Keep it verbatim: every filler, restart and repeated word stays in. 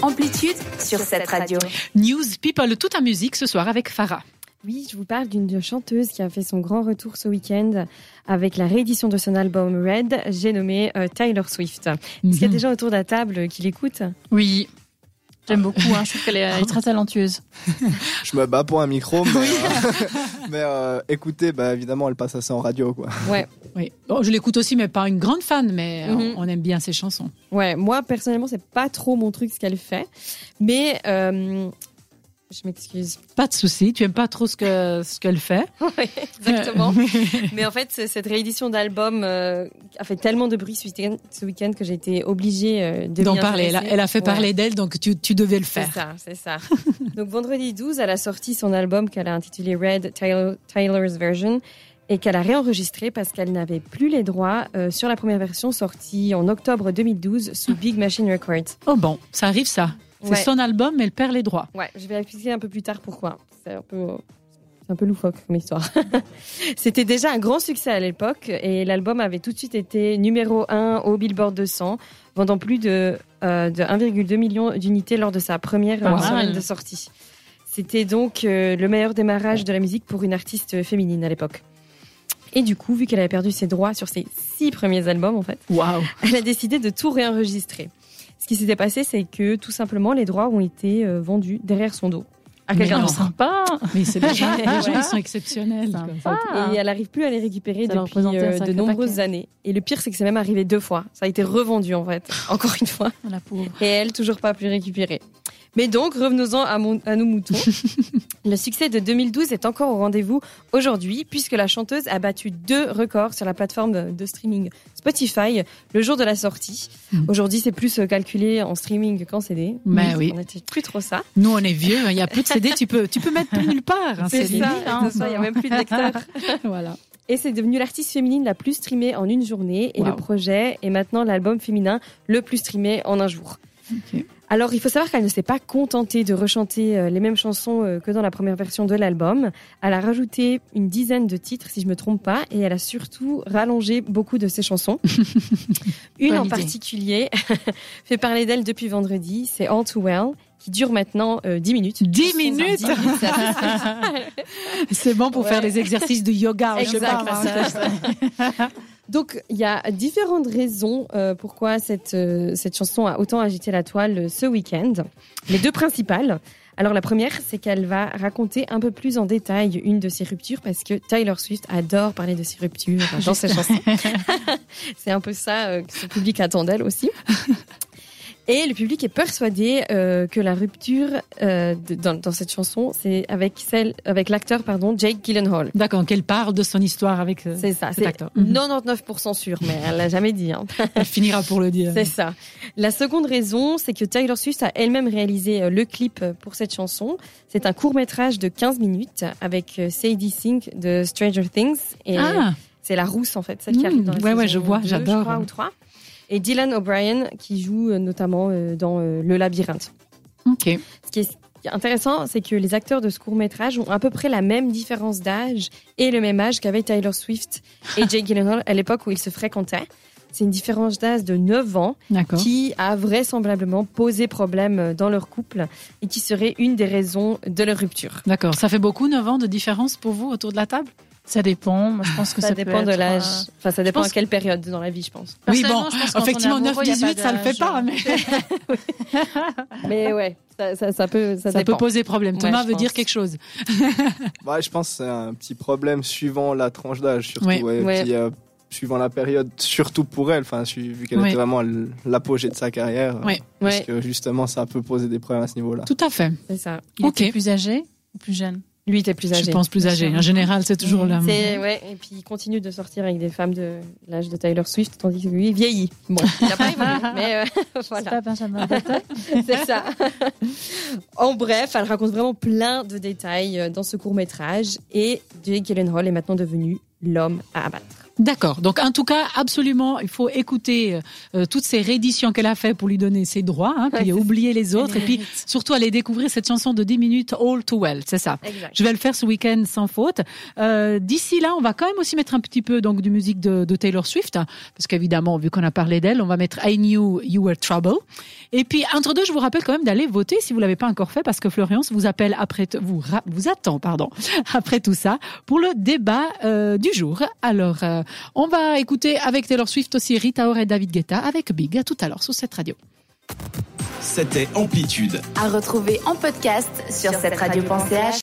Amplitude sur cette radio. News People, tout en musique ce soir avec Farah. Oui, je vous parle d'une chanteuse qui a fait son grand retour ce week-end avec la réédition de son album Red, j'ai nommé euh, Taylor Swift. Est-ce mm-hmm. qu'il y a des gens autour de la table qui l'écoutent ? Oui. J'aime beaucoup, hein. Je trouve qu'elle est, elle est très talentueuse. Je me bats pour un micro, mais, euh, mais euh, écoutez, bah, évidemment, elle passe assez en radio, quoi. Ouais. Oui. Bon, je l'écoute aussi, mais pas une grande fan, mais mm-hmm. on, on aime bien ses chansons. Ouais, moi, personnellement, c'est pas trop mon truc ce qu'elle fait, mais... Euh, Je m'excuse. Pas de souci, tu aimes pas trop ce que ce qu'elle fait. Oui, exactement. Mais en fait, cette réédition d'album euh, a fait tellement de bruit ce week-end, ce week-end que j'ai été obligée euh, de d'en parler. Elle a, elle a fait parler ouais. d'elle, donc tu, tu devais le faire. C'est ça, c'est ça. Donc vendredi douze, elle a sorti son album qu'elle a intitulé Red, Taylor, Taylor's Version, et qu'elle a réenregistré parce qu'elle n'avait plus les droits euh, sur la première version sortie en octobre deux mille douze sous Big Machine Records. Oh bon, ça arrive ça. C'est ouais. son album, mais elle perd les droits. Ouais, je vais expliquer un peu plus tard pourquoi. C'est un peu, c'est un peu loufoque comme histoire. C'était déjà un grand succès à l'époque et l'album avait tout de suite été numéro un au Billboard deux cents, vendant plus de, euh, de un virgule deux million d'unités lors de sa première wow. semaine de sortie. C'était donc euh, le meilleur démarrage de la musique pour une artiste féminine à l'époque. Et du coup, vu qu'elle avait perdu ses droits sur ses six premiers albums, en fait, wow. elle a décidé de tout réenregistrer. Ce qui s'était passé, c'est que tout simplement, les droits ont été euh, vendus derrière son dos. À quelqu'un de sympa. Mais c'est les gens, les gens ils sont exceptionnels. Et elle n'arrive plus à les récupérer ça depuis euh, de nombreuses paquet. années. Et le pire, c'est que c'est même arrivé deux fois. Ça a été revendu, en fait, encore une fois. La pauvre. Et elle, toujours pas pu récupérer. Mais donc, revenons-en à, mon, à nos moutons. Le succès de deux mille douze est encore au rendez-vous aujourd'hui, puisque la chanteuse a battu deux records sur la plateforme de streaming Spotify le jour de la sortie. Mmh. Aujourd'hui, c'est plus calculé en streaming qu'en C D. Mais oui. On n'était plus trop ça. Nous, on est vieux, il n'y a plus de C D, tu peux, tu peux mettre plus nulle part. Hein, c'est C D, ça, hein. il n'y a même plus de lecteur. Voilà. Et c'est devenu l'artiste féminine la plus streamée en une journée. Et wow. le projet est maintenant l'album féminin le plus streamé en un jour. Okay. Alors, il faut savoir qu'elle ne s'est pas contentée de rechanter les mêmes chansons que dans la première version de l'album. Elle a rajouté une dizaine de titres, si je me trompe pas, et elle a surtout rallongé beaucoup de ses chansons. Une en particulier fait parler d'elle depuis vendredi, c'est All Too Well, qui dure maintenant euh, dix minutes. dix minutes, dix minutes C'est bon pour ouais. faire des exercices de yoga. Exact, je sais pas. Donc, il y a différentes raisons euh, pourquoi cette, euh, cette chanson a autant agité la toile euh, ce week-end. Les deux principales. Alors, la première, c'est qu'elle va raconter un peu plus en détail une de ses ruptures parce que Taylor Swift adore parler de ses ruptures dans ses chansons. C'est un peu ça euh, que son public attend d'elle aussi. Et le public est persuadé euh, que la rupture euh, de, dans, dans cette chanson, c'est avec celle, avec l'acteur, pardon, Jake Gyllenhaal. D'accord, qu'elle parle de son histoire avec euh, c'est ça, cet c'est acteur. quatre-vingt-dix-neuf pour cent sûr, mais elle l'a jamais dit. Hein. Elle finira pour le dire. C'est ça. La seconde raison, c'est que Taylor Swift a elle-même réalisé le clip pour cette chanson. C'est un court-métrage de quinze minutes avec Sadie Sink de Stranger Things. Et ah. c'est la rousse, en fait, celle qui arrive dans la ouais, saison ouais, je vois, deux, j'adore. Je crois, ou trois. Et Dylan O'Brien qui joue notamment dans Le Labyrinthe. Ok. Ce qui est intéressant, c'est que les acteurs de ce court-métrage ont à peu près la même différence d'âge et le même âge qu'avait Taylor Swift et Jake Gyllenhaal à l'époque où ils se fréquentaient. C'est une différence d'âge de neuf ans D'accord. qui a vraisemblablement posé problème dans leur couple et qui serait une des raisons de leur rupture. D'accord. Ça fait beaucoup, neuf ans de différence pour vous autour de la table ? Ça dépend. Moi, je pense que ça, ça peut dépend être, de l'âge. euh... Enfin, ça dépend à quelle période dans la vie, je pense. Oui, bon, effectivement, neuf dix-huit, ça le fait pas. Mais, mais ouais, ça, ça, ça peut, ça, ça peut poser problème. Thomas ouais, veut pense. dire quelque chose. Ouais, je pense que c'est un petit problème suivant la tranche d'âge, surtout. Ouais. Ouais, ouais. Puis, euh, suivant la période, surtout pour elle, enfin, vu qu'elle ouais. était vraiment à l'apogée de sa carrière. Ouais. Parce ouais. que justement, ça peut poser des problèmes à ce niveau-là. Tout à fait. C'est ça. Il okay. était plus âgé ou plus jeune ? Lui était plus âgé. Je pense plus âgé. En général, c'est toujours là. C'est, ouais, et puis il continue de sortir avec des femmes de l'âge de Taylor Swift, tandis que lui, il vieillit. Bon, il n'a pas évolué, mais euh, voilà. C'est pas Benjamin Button. C'est ça. En bref, elle raconte vraiment plein de détails dans ce court-métrage et Jake Gyllenhaal est maintenant devenu l'homme à abattre. D'accord. Donc, en tout cas, absolument, il faut écouter euh, toutes ces rééditions qu'elle a fait pour lui donner ses droits, hein, puis Ouais, oublier les autres, et puis surtout aller découvrir cette chanson de dix minutes, All Too Well, c'est ça. Exact. Je vais le faire ce week-end sans faute. Euh, d'ici là, on va quand même aussi mettre un petit peu donc de musique de, de Taylor Swift, hein, parce qu'évidemment, vu qu'on a parlé d'elle, on va mettre I Knew You Were Trouble. Et puis, entre deux, je vous rappelle quand même d'aller voter si vous l'avez pas encore fait, parce que Florence vous appelle après, t- vous, ra- vous attend, pardon, après tout ça, pour le débat euh, du jour. Alors, euh, on va écouter avec Taylor Swift aussi Rita Ora et David Guetta avec Big. À tout à l'heure sur cette radio. C'était Amplitude. À retrouver en podcast sur cette radio point c h.